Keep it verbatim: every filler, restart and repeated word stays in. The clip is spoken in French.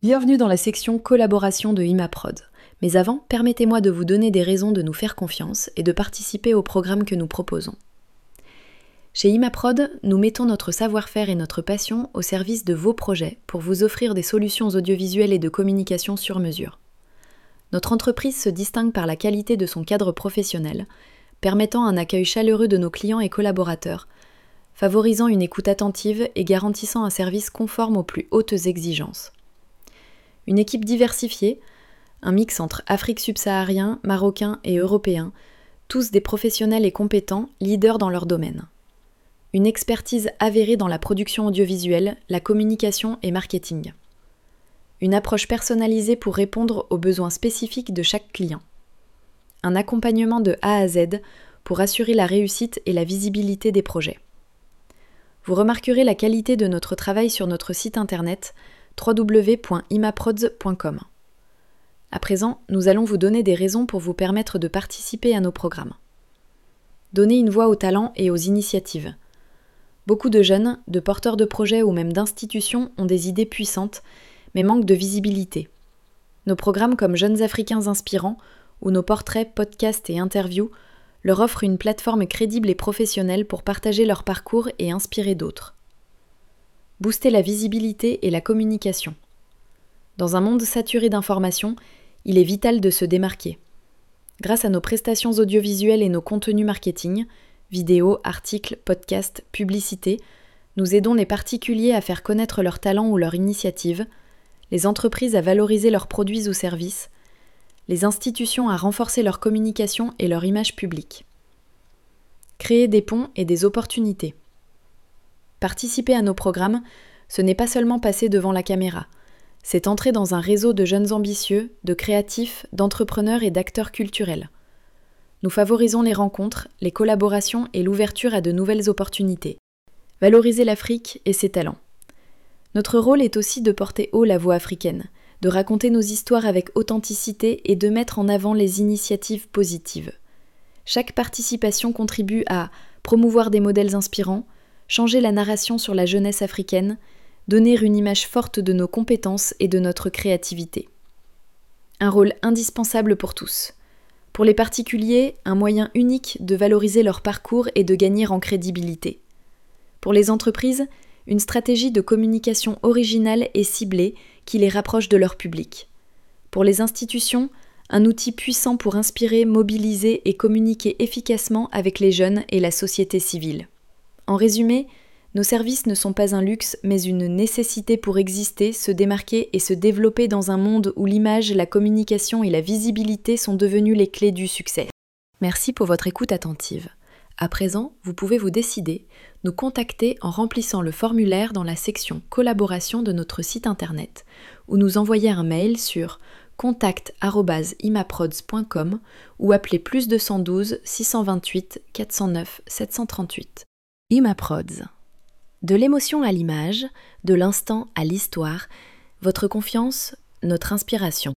Bienvenue dans la section collaboration de ImaProd. Mais avant, permettez-moi de vous donner des raisons de nous faire confiance et de participer au programme que nous proposons. Chez ImaProd, nous mettons notre savoir-faire et notre passion au service de vos projets pour vous offrir des solutions audiovisuelles et de communication sur mesure. Notre entreprise se distingue par la qualité de son cadre professionnel, permettant un accueil chaleureux de nos clients et collaborateurs, favorisant une écoute attentive et garantissant un service conforme aux plus hautes exigences. Une équipe diversifiée, un mix entre Afrique subsaharien, marocain et européen, tous des professionnels et compétents, leaders dans leur domaine. Une expertise avérée dans la production audiovisuelle, la communication et marketing. Une approche personnalisée pour répondre aux besoins spécifiques de chaque client. Un accompagnement de A à Z pour assurer la réussite et la visibilité des projets. Vous remarquerez la qualité de notre travail sur notre site internet w w w point imaprods point com. À présent, nous allons vous donner des raisons pour vous permettre de participer à nos programmes. Donner une voix aux talents et aux initiatives. Beaucoup de jeunes, de porteurs de projets ou même d'institutions ont des idées puissantes, mais manquent de visibilité. Nos programmes comme Jeunes Africains Inspirants ou nos portraits, podcasts et interviews leur offrent une plateforme crédible et professionnelle pour partager leur parcours et inspirer d'autres. Booster la visibilité et la communication. Dans un monde saturé d'informations, il est vital de se démarquer. Grâce à nos prestations audiovisuelles et nos contenus marketing, vidéos, articles, podcasts, publicités, nous aidons les particuliers à faire connaître leurs talents ou leurs initiatives, les entreprises à valoriser leurs produits ou services, les institutions à renforcer leur communication et leur image publique. Créer des ponts et des opportunités. Participer à nos programmes, ce n'est pas seulement passer devant la caméra, c'est entrer dans un réseau de jeunes ambitieux, de créatifs, d'entrepreneurs et d'acteurs culturels. Nous favorisons les rencontres, les collaborations et l'ouverture à de nouvelles opportunités. Valoriser l'Afrique et ses talents. Notre rôle est aussi de porter haut la voix africaine, de raconter nos histoires avec authenticité et de mettre en avant les initiatives positives. Chaque participation contribue à promouvoir des modèles inspirants, changer la narration sur la jeunesse africaine, donner une image forte de nos compétences et de notre créativité. Un rôle indispensable pour tous. Pour les particuliers, un moyen unique de valoriser leur parcours et de gagner en crédibilité. Pour les entreprises, une stratégie de communication originale et ciblée qui les rapproche de leur public. Pour les institutions, un outil puissant pour inspirer, mobiliser et communiquer efficacement avec les jeunes et la société civile. En résumé, nos services ne sont pas un luxe, mais une nécessité pour exister, se démarquer et se développer dans un monde où l'image, la communication et la visibilité sont devenues les clés du succès. Merci pour votre écoute attentive. À présent, vous pouvez vous décider, nous contacter en remplissant le formulaire dans la section collaboration de notre site internet ou nous envoyer un mail sur contact arobase imaprods point com ou appeler plus deux cent douze six cent vingt-huit quatre cent neuf sept cent trente-huit. ImaProds. De l'émotion à l'image, de l'instant à l'histoire, votre confiance, notre inspiration.